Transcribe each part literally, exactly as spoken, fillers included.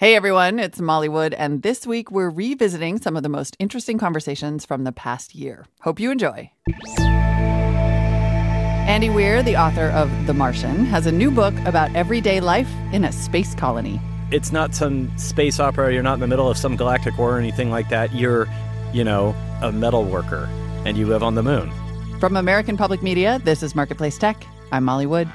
Hey everyone, it's Molly Wood, and this week we're revisiting some of the most interesting conversations from the past year. Hope you enjoy. Andy Weir, the author of The Martian, has a new book about everyday life in a space colony. It's not some space opera. You're not in the middle of some galactic war or anything like that. You're, you know, a metal worker, and you live on the moon. From American Public Media, this is Marketplace Tech. I'm Molly Wood.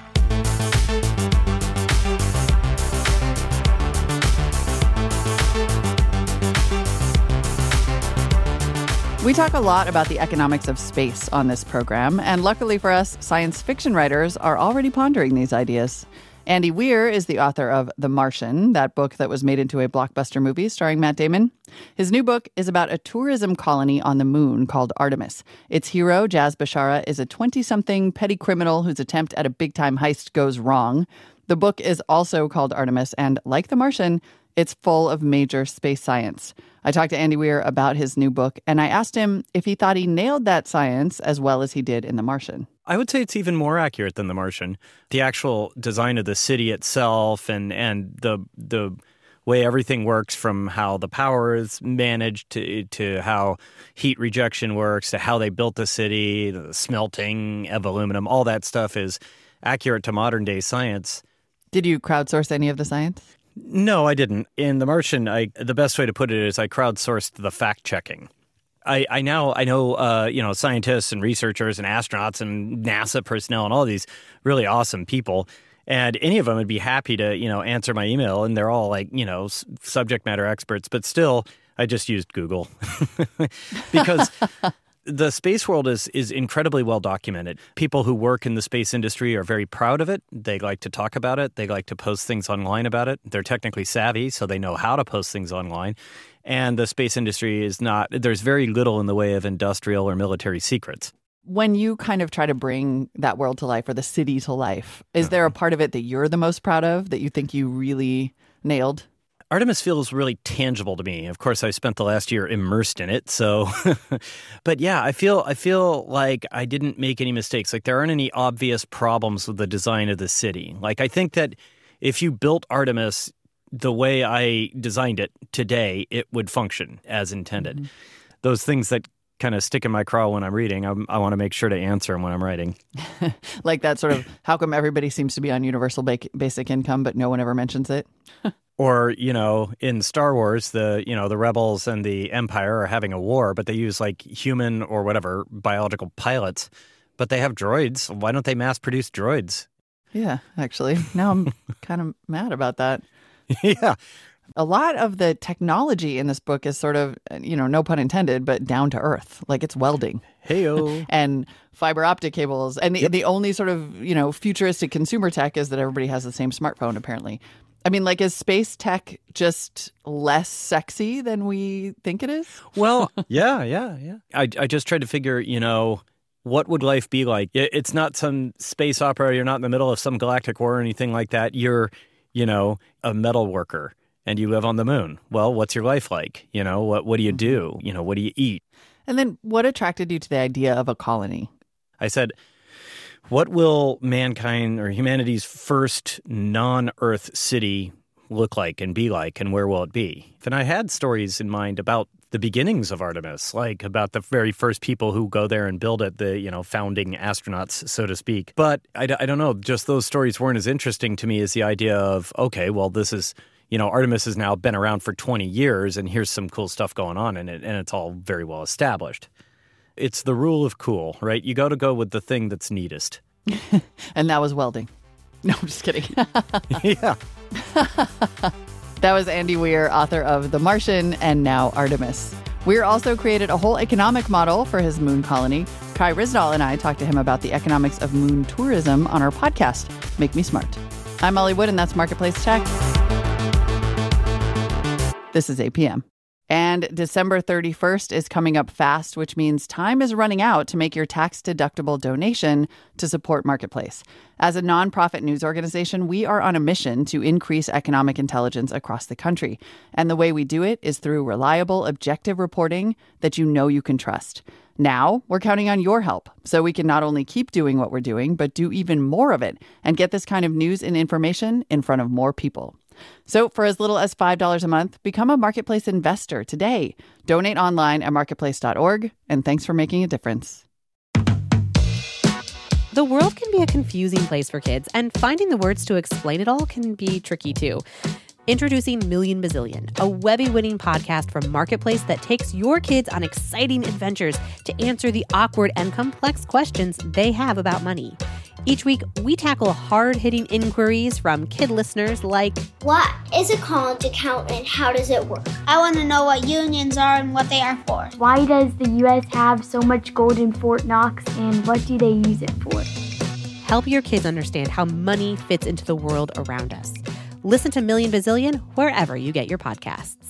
We talk a lot about the economics of space on this program, and luckily for us, science fiction writers are already pondering these ideas. Andy Weir is the author of The Martian, that book that was made into a blockbuster movie starring Matt Damon. His new book is about a tourism colony on the moon called Artemis. Its hero, Jaz Bashara, is a twenty-something petty criminal whose attempt at a big-time heist goes wrong. The book is also called Artemis, and like The Martian, it's full of major space science. I talked to Andy Weir about his new book, and I asked him if he thought he nailed that science as well as he did in The Martian. I would say it's even more accurate than The Martian. The actual design of the city itself and, and the the way everything works, from how the power is managed to, to how heat rejection works, to how they built the city, the smelting of aluminum, all that stuff is accurate to modern-day science. Did you crowdsource any of the science? No, I didn't. In The Martian, I the best way to put it is I crowdsourced the fact-checking. I, I now I know uh, you know scientists and researchers and astronauts and NASA personnel and all these really awesome people, and any of them would be happy to you know answer my email, and they're all like you know s- subject matter experts. But still, I just used Google because the space world is is incredibly well documented. People who work in the space industry are very proud of it. They like to talk about it. They like to post things online about it. They're technically savvy, so they know how to post things online. And the space industry is not, there's very little in the way of industrial or military secrets. When you kind of try to bring that world to life or the city to life, is there a part of it that you're the most proud of, that you think you really nailed? Artemis feels really tangible to me. Of course, I spent the last year immersed in it. So, but yeah, I feel I feel like I didn't make any mistakes. Like there aren't any obvious problems with the design of the city. Like I think that if you built Artemis the way I designed it today, it would function as intended. Mm-hmm. Those things that kind of stick in my craw when I'm reading, I'm, I want to make sure to answer them when I'm writing. Like that sort of, how come everybody seems to be on universal ba- basic income, but no one ever mentions it? Or, you know, in Star Wars, the, you know, the rebels and the Empire are having a war, but they use like human or whatever biological pilots, but they have droids. Why don't they mass produce droids? Yeah, actually. Now I'm kind of mad about that. Yeah. A lot of the technology in this book is sort of, you know, no pun intended, but down to earth. Like it's welding. Hey-o. And fiber optic cables. And the, yep. the only sort of, you know, futuristic consumer tech is that everybody has the same smartphone, apparently. I mean, like, is space tech just less sexy than we think it is? Well, yeah, yeah, yeah. I, I just tried to figure, you know, what would life be like? It's not some space opera. You're not in the middle of some galactic war or anything like that. You're, you know, a metal worker and you live on the moon. Well, what's your life like? You know, what, what do you do? You know, what do you eat? And then what attracted you to the idea of a colony? I said, what will mankind or humanity's first non-Earth city look like and be like, and where will it be? And I had stories in mind about the beginnings of Artemis, like about the very first people who go there and build it, the, you know, founding astronauts, so to speak. But I, I don't know, just those stories weren't as interesting to me as the idea of, okay, well, this is, you know, Artemis has now been around for twenty years, and here's some cool stuff going on in it, and it's all very well established. It's the rule of cool, right? You got to go with the thing that's neatest. And that was welding. No, I'm just kidding. Yeah. That was Andy Weir, author of The Martian and now Artemis. Weir also created a whole economic model for his moon colony. Kai Ryssdal and I talked to him about the economics of moon tourism on our podcast, Make Me Smart. I'm Molly Wood, and that's Marketplace Tech. This is A P M. And December thirty-first is coming up fast, which means time is running out to make your tax-deductible donation to support Marketplace. As a nonprofit news organization, we are on a mission to increase economic intelligence across the country. And the way we do it is through reliable, objective reporting that you know you can trust. Now, we're counting on your help so we can not only keep doing what we're doing, but do even more of it and get this kind of news and information in front of more people. So for as little as five dollars a month, become a Marketplace investor today. Donate online at marketplace dot org, and thanks for making a difference. The world can be a confusing place for kids, and finding the words to explain it all can be tricky too. Introducing Million Bazillion, a Webby-winning podcast from Marketplace that takes your kids on exciting adventures to answer the awkward and complex questions they have about money. Each week, we tackle hard-hitting inquiries from kid listeners like, what is a college account and how does it work? I want to know what unions are and what they are for. Why does the U S have so much gold in Fort Knox, and what do they use it for? Help your kids understand how money fits into the world around us. Listen to Million Bazillion wherever you get your podcasts.